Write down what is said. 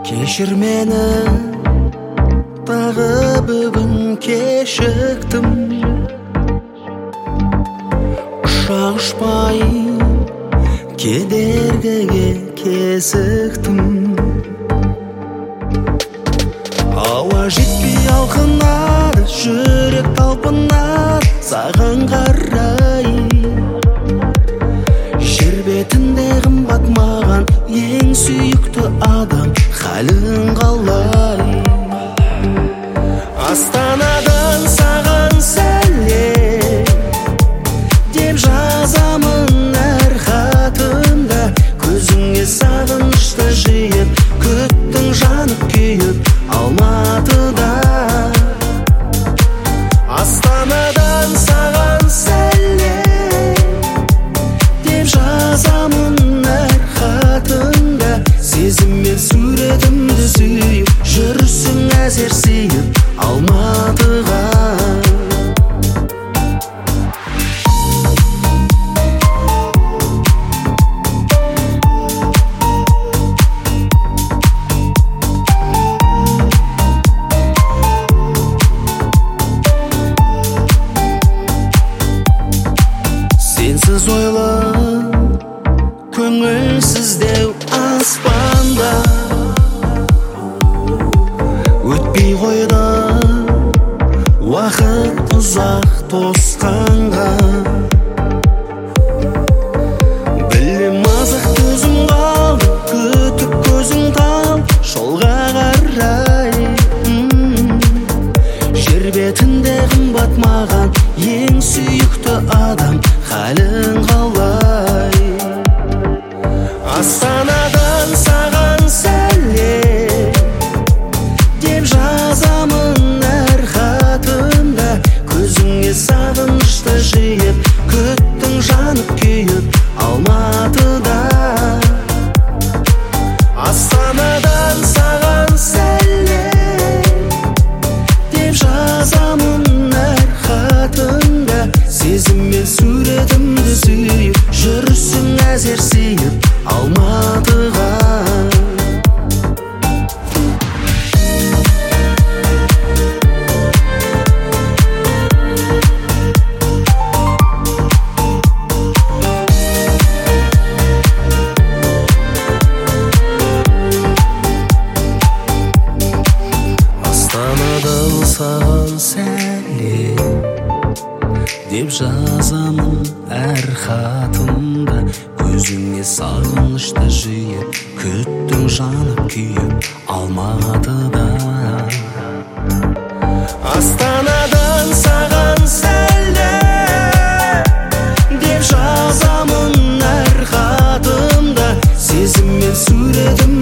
Кешір мені, тағы бүгін кешіктім. Ұшақ ұшпай кедергіге кезіктім. Ауа жетпей алқынады, жүрек талпынады саған қарай. Жер бетінде қымбат маған ең сүйікті адам, халің қалай? Астанадан саған сәлем деп жазамын әр хатымда. Көзіңе сағынышты жиып, күттің жанып күйіп Алматыда. Астанадан саған сәлем деп жазамын әр хатымда. Сезіммен суретімді сүйіп, жүрсің әзер сүйіп Алматыға. Сенсіз ойлы, көңілсіздеу аспанда өтпей қойды уақыт ұзақ тосқанға. Білем азық көзім қалды, күтіп көзің тал жолға қарай. Жер бетінде қымбат маған ең сүйікті адам, халің қалай? Астанадан саған сәлем деп жазамын әр хатымда. Көзіңе сағынышты жиып, күттің жанып күйіп Алматыда. Астанадан саған сәлем деп жазамын әр хатымда. Сезіммен суретімді сүйіп, жүрсің әзер сүйіп Алматыға. Астанадан саған сәлем деп жазамын әр хатымда. Көзіңе сағынышты жиып, күттің жанып күйіп Алматыда. Астанадан саған сәлем деп жазамын әр хатымда. Сезіммен суретім